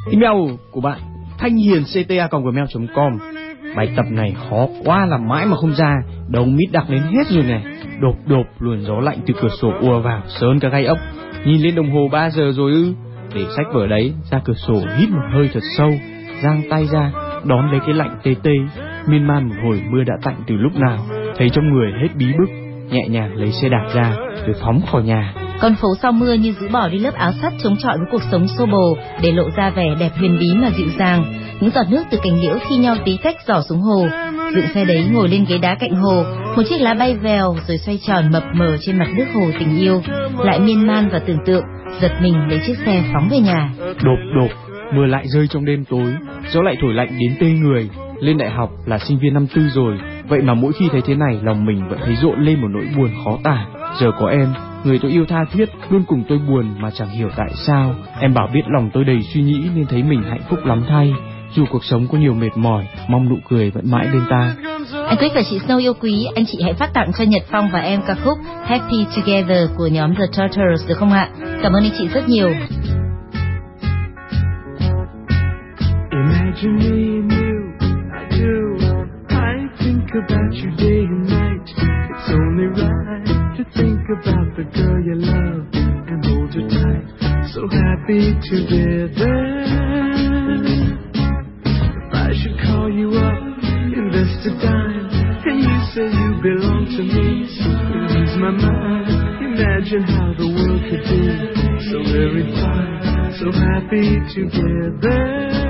Email của bạn thanhhiền@gmail.com. Bài tập này khó quá làm mãi mà không ra, đầu mít đặc đến hết rồi này. Đột luồng gió lạnh từ cửa sổ ùa vào sớn cả gai ốc. Nhìn lên đồng hồ 3 giờ rồi ư? Để sách vở đấy, ra cửa sổ hít một hơi thật sâu, giang tay ra đón lấy cái lạnh tê tê. Miên man một hồi mưa đã tạnh từ lúc nào, thấy trong người hết bí bức, nhẹ nhàng lấy xe đạp ra rồi phóng khỏi nhà. Con phố sau mưa như rũ bỏ đi lớp áo sắt chống chọi với cuộc sống xô bồ, để lộ ra vẻ đẹp huyền bí mà dịu dàng. Những giọt nước từ cành liễu thi nhau tí tách rỏ xuống hồ. Dựng xe đấy ngồi lên ghế đá cạnh hồ, một chiếc lá bay vèo rồi xoay tròn mập mờ trên mặt nước hồ tình yêu. Lại miên man và tưởng tượng, giật mình lấy chiếc xe phóng về nhà. Đột mưa lại rơi trong đêm tối, gió lại thổi lạnh đến tê người. Lên đại học là sinh viên năm tư rồi, vậy mà mỗi khi thấy thế này lòng mình vẫn thấy rộn lên một nỗi buồn khó tả. Giờ có em, người tôi yêu tha thiết, luôn cùng tôi buồn mà chẳng hiểu tại sao. Em bảo biết lòng tôi đầy suy nghĩ nên thấy mình hạnh phúc lắm thay. Dù cuộc sống có nhiều mệt mỏi, mong nụ cười vẫn mãi bên ta. Anh Quyết và chị Snow yêu quý, anh chị hãy phát tặng cho Nhật Phong và em ca khúc Happy Together của nhóm The Turtles được không ạ? Cảm ơn anh chị rất nhiều. Imagine me and you, I do. I think about you day and night. It's only right to think about the girl you love and hold her tight. So happy together. If I should call you up, invest a dime, and you say you belong to me, you lose my mind. Imagine how the world could be so very fine, so happy together.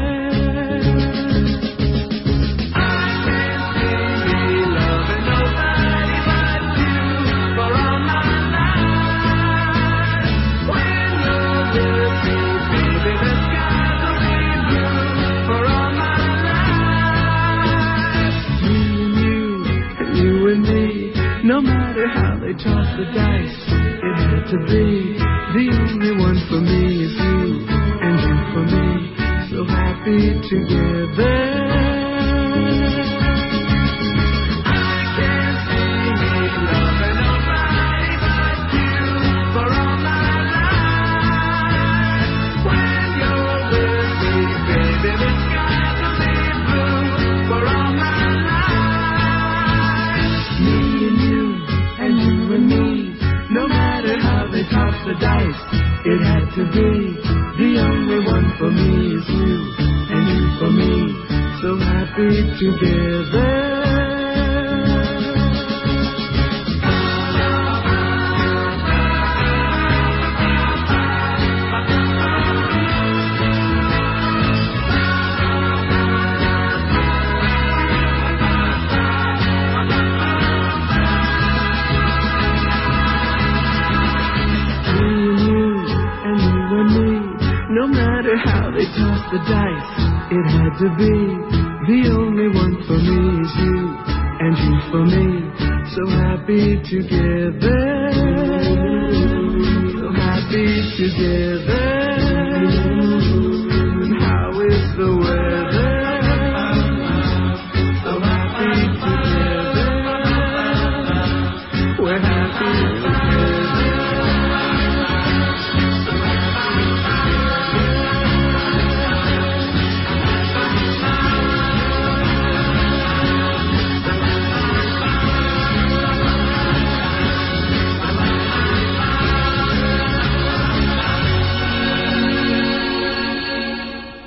No matter how they toss the dice, it had to be. The only one for me is you, and you for me, so happy together. The dice, it had to be. The only one for me is you, and you for me, so happy together. No matter how they toss the dice, it had to be. The only one for me is you, and you for me, so happy together. So happy together.